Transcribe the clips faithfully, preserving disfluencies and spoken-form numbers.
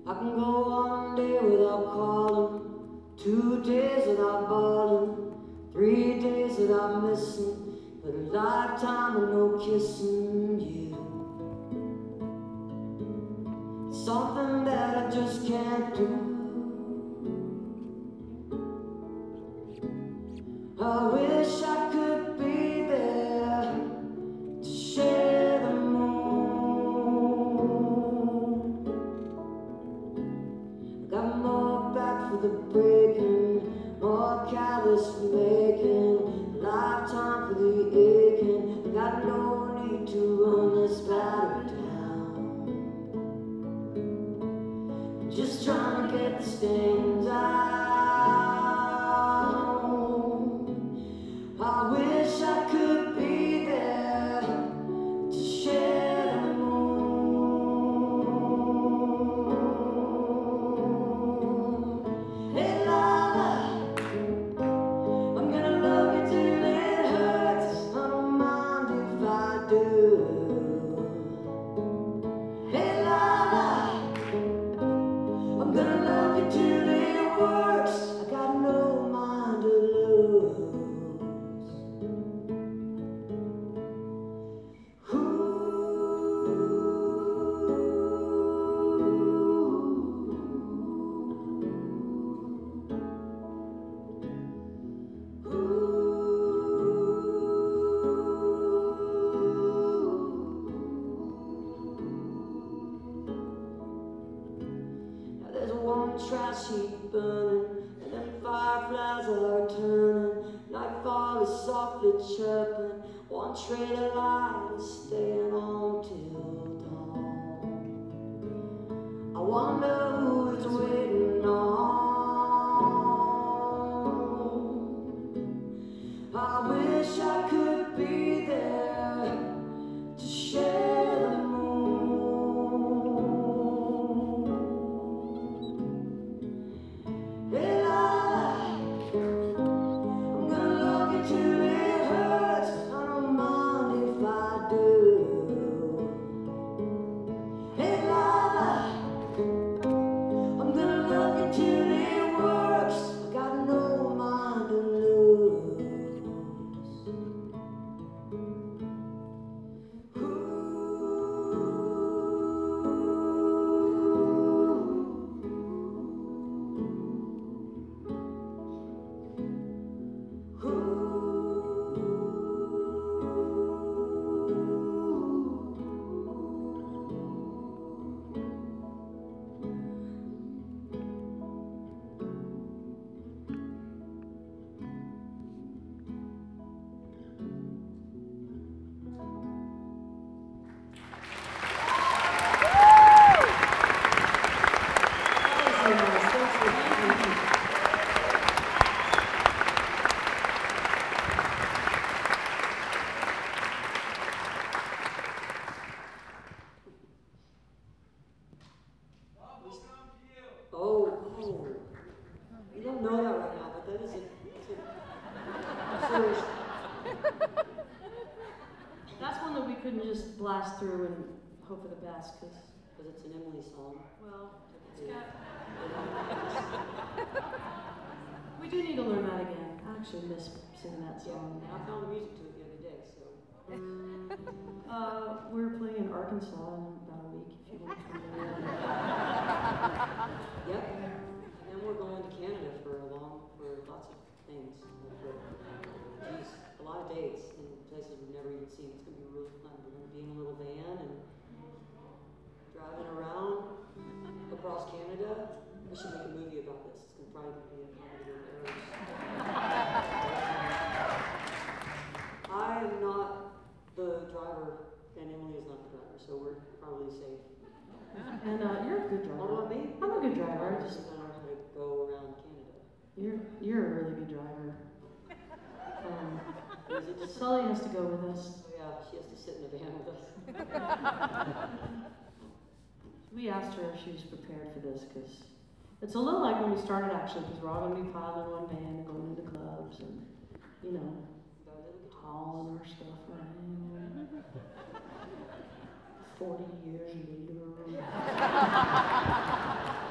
I can go one day without calling, two days without bawling, three days without missing, but a lifetime with no kissing you. It's something that I just can't do. I wish I could be there to share the moon. I got more back for the breaking, more callous for making, a lifetime for the aching. I got no need to run this battle down. I'm just trying to get the stains out. I wish I could be there to share the moon. Hey Lala, I'm gonna love you till it hurts. I don't mind if I do. Hey Lala, I'm gonna love you till it works. I got no mind to lose. Now there's one trash heap burning, and then fireflies are turning. Nightfall is softly chirping. One train of light is staying on till dawn. I wonder who it's waiting on. I wish I could be there to share the moon. Hey Lala, I'm gonna love you till it hurts. I don't mind if I do. Hey Lala, I'm gonna love you till it works. I got no mind to lose. Oh, oh. You don't know that right now, but that is a, that's a serious. That's one that we couldn't just blast through and hope for the best, because, Because it's an Emily song. well, it's got... We do need to learn that again. I actually miss singing that Yeah, song. and I found the music to it the other day, so. Uh, we're playing in Arkansas in about a week, if you want to come there. Yep. And then we're going to Canada for a long, for lots of things. For, geez, a lot of dates in places we've never even seen. It's going to be really fun. We're going to be in a little van and driving around across Canada. We should make a movie about this. It's gonna probably be a comedy of errors. I am not the driver, and Emily is not the driver, so we're probably safe. And uh, you're a good What driver. about me? I'm a good driver. I I just, just don't know how to go around Canada. you're, you're a really good driver. Um, Is it just Sully has to go with us. Oh yeah, she has to sit in the van with us. We asked her if she was prepared for this, because it's a little like when we started, actually, because we're all going to be piled in one van and going into clubs and, you know, Got a little guitar. hauling our stuff around. Forty years later.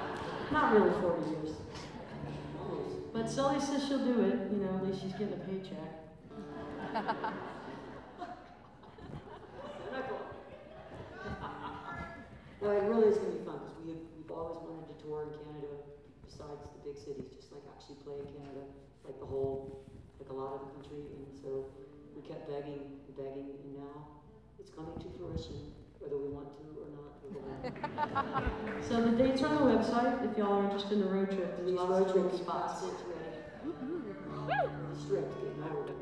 Not really forty years. Almost. But Sully says she'll do it, you know, at least she's getting a paycheck. They're not going. No, it really is going to be fun because we have, we've always wanted to tour in Canada besides the big cities, just like actually play in Canada, like the whole, like a lot of the country. And so we kept begging and begging, and now it's coming to fruition, whether we want to or not. We're going. So the dates are on the website if y'all are interested in the road trip. There's These lots road of trip little spots. spots ready. Strict, getting over it.